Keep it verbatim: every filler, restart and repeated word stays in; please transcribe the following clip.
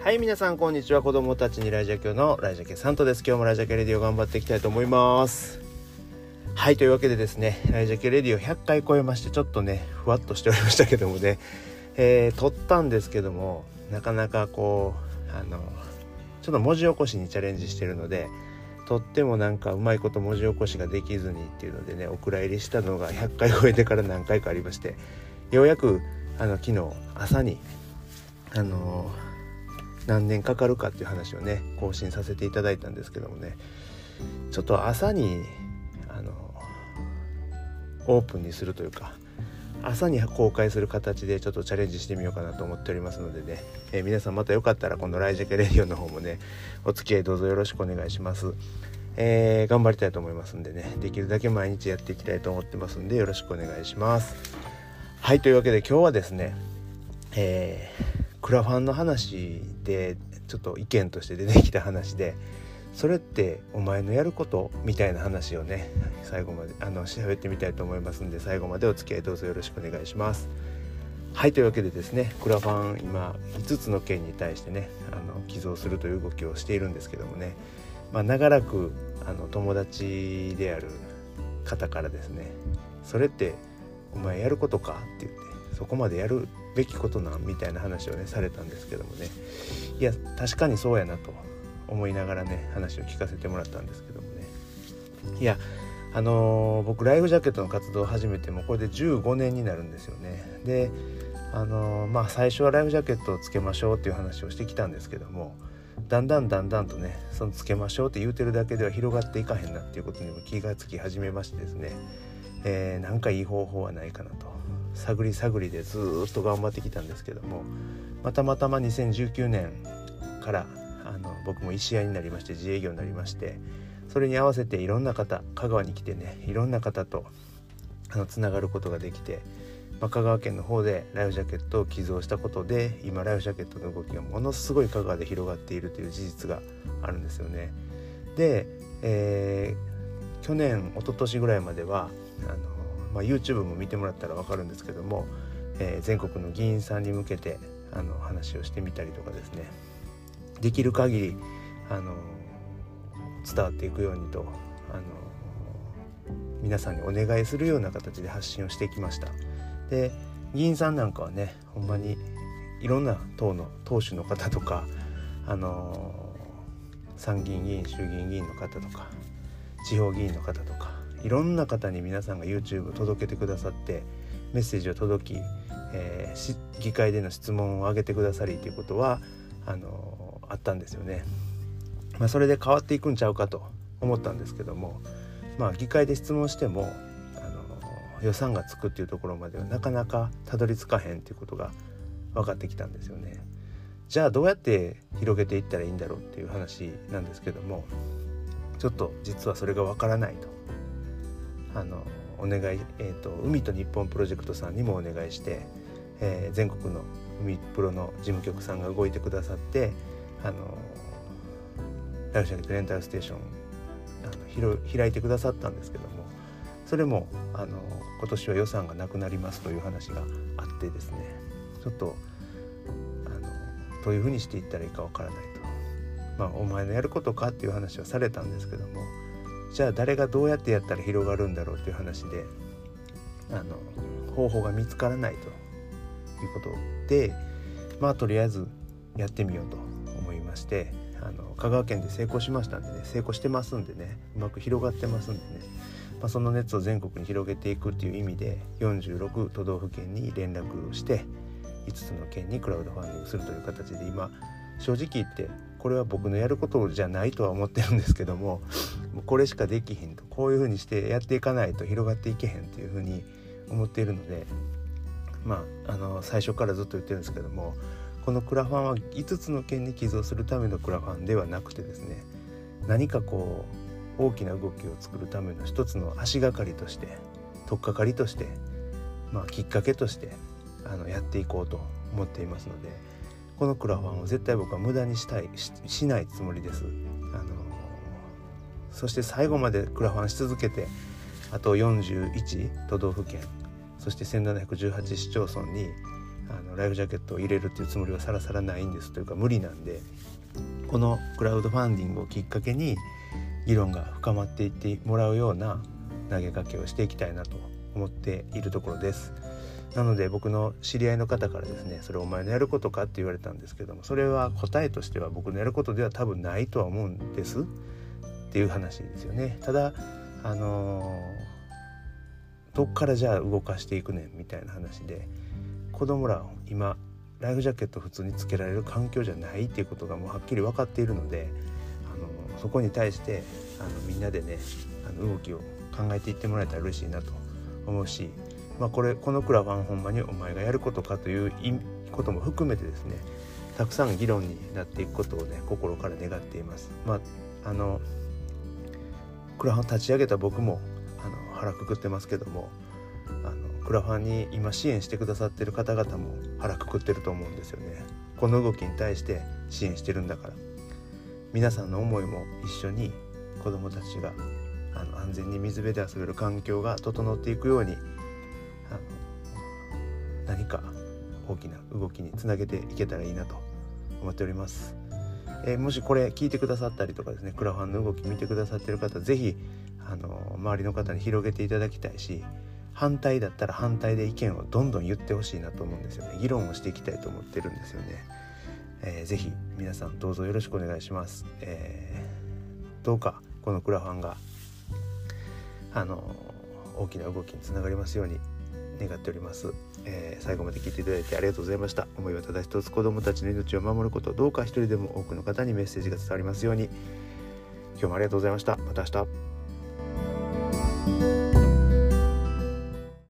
はい、皆さんこんにちは。子供たちにライジャケのライジャケサントです。今日もライジャケレディオ頑張っていきたいと思います。はい、というわけでですね、ライジャケレディオひゃっかい超えまして、ちょっとねふわっとしておりましたけどもね、えー、撮ったんですけども、なかなかこうあのちょっと文字起こしにチャレンジしてるので、とってもなんかうまいこと文字起こしができずにっていうのでね、お蔵入りしたのがひゃっかい超えてから何回かありまして、ようやくあの昨日朝にあの何年かかるかっていう話をね更新させていただいたんですけどもね、ちょっと朝にあのオープンにするというか、朝に公開する形でちょっとチャレンジしてみようかなと思っておりますのでね、えー、皆さんまたよかったらこのライジャケレディオの方もねお付き合いどうぞよろしくお願いします。えー、頑張りたいと思いますんでね、できるだけ毎日やっていきたいと思ってますんでよろしくお願いします。はい、というわけで今日はですね、えー、クラファンの話でちょっと意見として出てきた話で、それってお前のやることみたいな話をね最後まであの喋ってみたいと思いますんで、最後までお付き合いどうぞよろしくお願いします。はい、というわけでですね、クラファン今いつつの件に対してねあの寄贈するという動きをしているんですけどもね、まあ、長らくあの友達である方からですね、それってお前やることかって言って、そこまでやるべきことなんみたいな話をねされたんですけどもね、いや確かにそうやなと思いながらね話を聞かせてもらったんですけどもね、いやあのー、僕ライフジャケットの活動を始めてもこれでじゅうごねんになるんですよね。であのー、まあ最初はライフジャケットをつけましょうっていう話をしてきたんですけども、だんだんだんだんとねそのつけましょうって言うてるだけでは広がっていかへんなっていうことにも気がつき始めましてですね、えー、なんかいい方法はないかなと探り探りでずっと頑張ってきたんですけども、またまたまにせんじゅうきゅうねんからあの僕も医師屋になりまして自営業になりまして、それに合わせていろんな方、香川に来てねいろんな方とあのつながることができて、まあ、香川県の方でライフジャケットを寄贈したことで今ライフジャケットの動きがものすごい香川で広がっているという事実があるんですよね。で、えー、去年一昨年ぐらいまではあの、まあ、YouTube も見てもらったら分かるんですけども、えー、全国の議員さんに向けてあの話をしてみたりとかですね、できる限りあの伝わっていくようにとあの皆さんにお願いするような形で発信をしてきました。で議員さんなんかはねほんまにいろんな党の党首の方とかあの参議院議員衆議院議員の方とか地方議員の方とかいろんな方に皆さんが YouTube を届けてくださってメッセージを届き、えー、議会での質問を上げてくださりということはあのあったんですよね。まあ、それで変わっていくんちゃうかと思ったんですけども、まあ、議会で質問してもあの予算がつくっていうところまではなかなかたどり着かへんっていうことが分かってきたんですよね。じゃあどうやって広げていったらいいんだろうっていう話なんですけども、ちょっと実はそれが分からないとあのお願い、えーと、海と日本プロジェクトさんにもお願いして、えー、全国の海プロの事務局さんが動いてくださってあのライフジャケットレンタルステーションあの開いてくださったんですけども、それもあの今年は予算がなくなりますという話があってですね、ちょっとあのどういうふうにしていったらいいかわからないと、まあお前のやることかっていう話はされたんですけども、じゃあ誰がどうやってやったら広がるんだろうっていう話であの方法が見つからないということで、まあとりあえずやってみようと思いまして、あの香川県で成功しましたんでね、成功してますんでね、うまく広がってますんでね、まあ、その熱を全国に広げていくっていう意味でよんじゅうろく都道府県に連絡をしていつつの県にクラウドファンディングするという形で、今正直言ってこれは僕のやることじゃないとは思ってるんですけども、これしかできへんと、こういう風にしてやっていかないと広がっていけへんという風に思っているので、まああの最初からずっと言ってるんですけども、このクラファンはいつつの県に寄贈するためのクラファンではなくてですね、何かこう大きな動きを作るための一つの足がかりとして、取っかかりとして、まあ、きっかけとしてあのやっていこうと思っていますので、このクラファンを絶対僕は無駄にしたい し, しないつもりです。あのそして最後までクラファンし続けて、あとよんじゅういち都道府県、そしてせんななひゃくじゅうはち市町村にあのライフジャケットを入れるっていうつもりはさらさらないんですというか無理なんで、このクラウドファンディングをきっかけに議論が深まっていってもらうような投げかけをしていきたいなと思っているところです。なので僕の知り合いの方からですね、それお前のやることかって言われたんですけども、それは答えとしては僕のやることでは多分ないとは思うんですっていう話ですよね。ただあのー、どっからじゃあ動かしていくねんみたいな話で、子供ら今ライフジャケット普通につけられる環境じゃないっていうことがもうはっきり分かっているので、あのー、そこに対してあのみんなでねあの動きを考えていってもらえたら嬉しいなと思うし、まあ、これこのクラファンほんまにお前がやることかということも含めてですね、たくさん議論になっていくことをね心から願っています。まああのクラファン立ち上げた僕もあの腹くくってますけども、あのクラファンに今支援してくださっている方々も腹くくってると思うんですよね。この動きに対して支援してるんだから、皆さんの思いも一緒に子どもたちがあの安全に水辺で遊べる環境が整っていくようにあの何か大きな動きにつなげていけたらいいなと思っております。えー、もしこれ聞いてくださったりとかですね、クラファンの動き見てくださっている方、ぜひあの周りの方に広げていただきたいし、反対だったら反対で意見をどんどん言ってほしいなと思うんですよね。議論をしていきたいと思ってるんですよね。えー、ぜひ皆さんどうぞよろしくお願いします。えー、どうかこのクラファンがあの大きな動きにつながりますように願っております。えー、最後まで聞いていただいてありがとうございました。思いはただ一つ、子どもたちの命を守ること、どうか一人でも多くの方にメッセージが伝わりますように。今日もありがとうございました。また明日。